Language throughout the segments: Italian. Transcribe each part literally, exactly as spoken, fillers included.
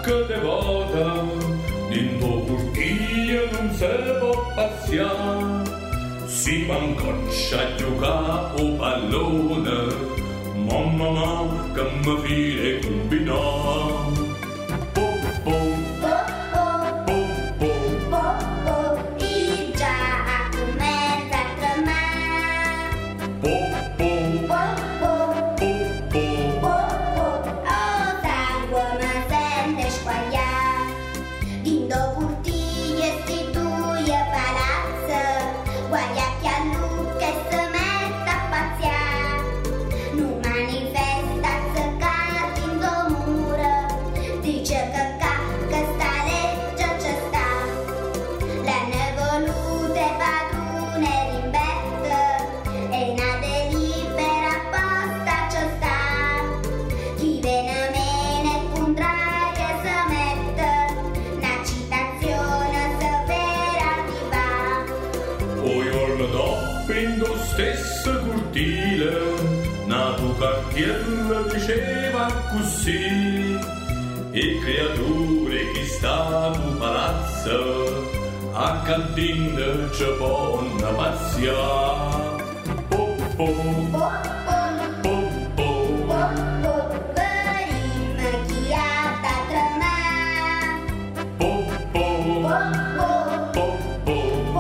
che devota, dentro cortile non si può passeare, si mancoccia a giocare o pallone, mamma mia che mi file combinare. In lo stesso cortile, nato cartiello diceva così, e creature che stanno palazzo, a cantina ci possono passeare. Po, po, po, po, po, verim chi ha da tremare. po, po, po, po.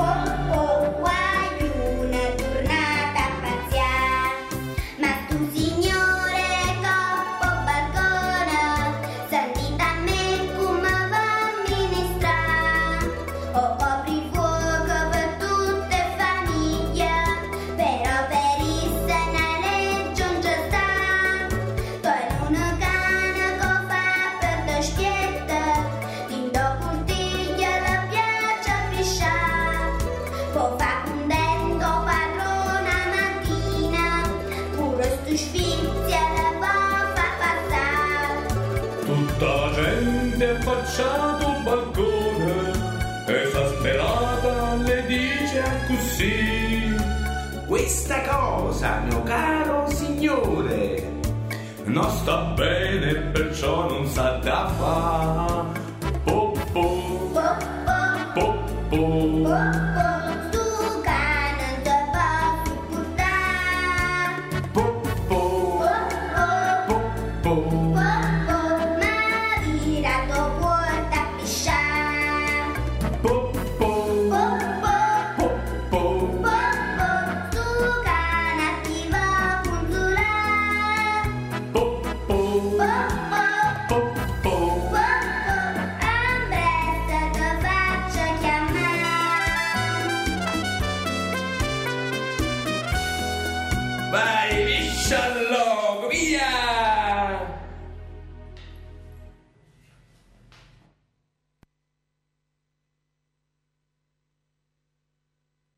Tutta la gente ha affacciato un balcone, esasperata le dice così: questa cosa, mio caro signore, non sta bene, perciò non sa da fa. Po, po, po, po, po, po. Tu cane te va a portare. Po, po, po, po. vai, visciallo!